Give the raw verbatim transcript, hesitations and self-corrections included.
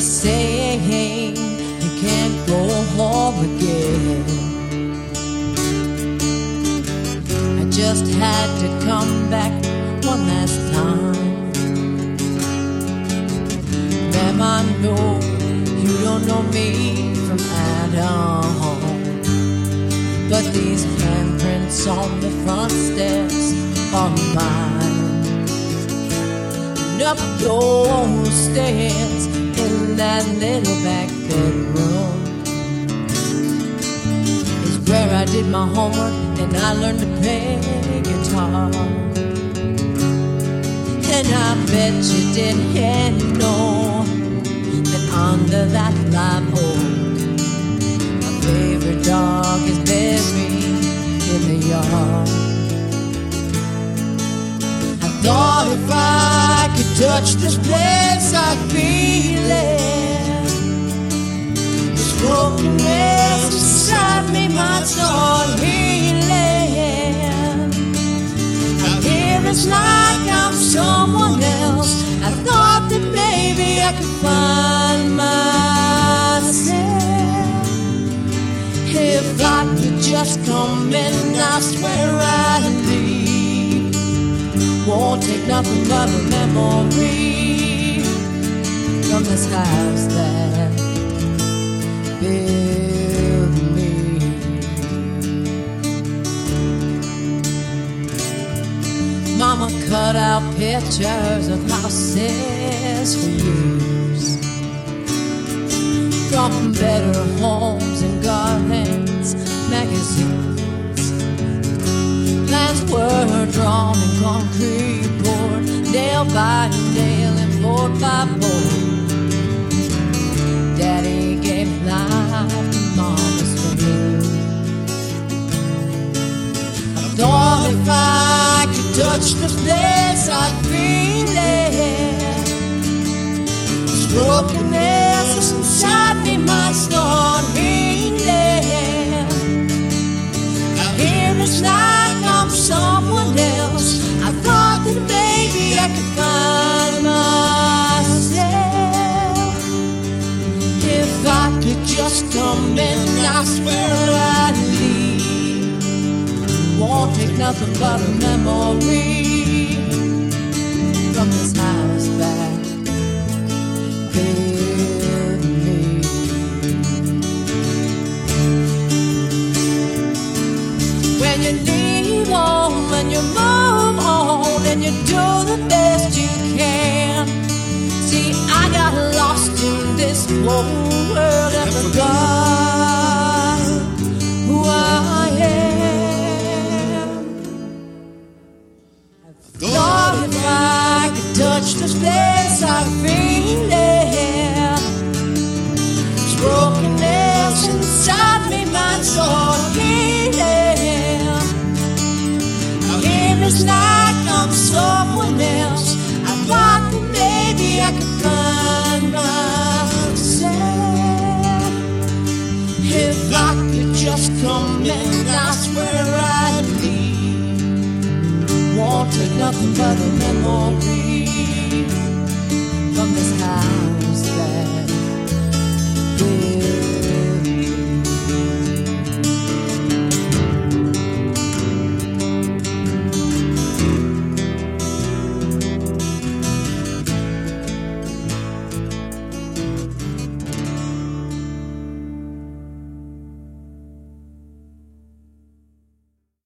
saying you can't go home again. I just had to come back one last time. Ma'am, I know you don't know me from Adam, but these handprints on the front steps are mine. And up those stairs in that little back bedroom is where I did my homework and I learned to play guitar. And I bet you didn't know that under that live oak, my favorite dog is buried in the yard. I thought if I could touch this place, I'd feel it. This brokenness inside me might start healing. I hear it's like I'm someone else. I thought that maybe I could find myself. If I could just come in, I swear I'd leave. Won't take nothing but a memory from this house that built me. Mama cut out pictures of houses for years, from Better Homes and Gardens magazines. Plans were drawn in concrete board, nail by nail and board by board. Daddy gave life to Mama's dream. I thought if I could touch this place, I'd feel it. This brokenness inside me might start healing. I hear it's like I'm someone else. I thought that maybe I could find myself. If I could just come in, I swear I'd leave. Won't take nothing but a memory from this house that built me. When you leave home and you move on and you do the best you can. See, I got lost in this whole world and forgot who I am. I thought if I could touch this place, I'd feel it. This brokenness inside me might start healing. It's like I'm someone else. I thought that maybe I could find myself. If I could just come in, I swear I'd leave. Won't take nothing but a memory from this house.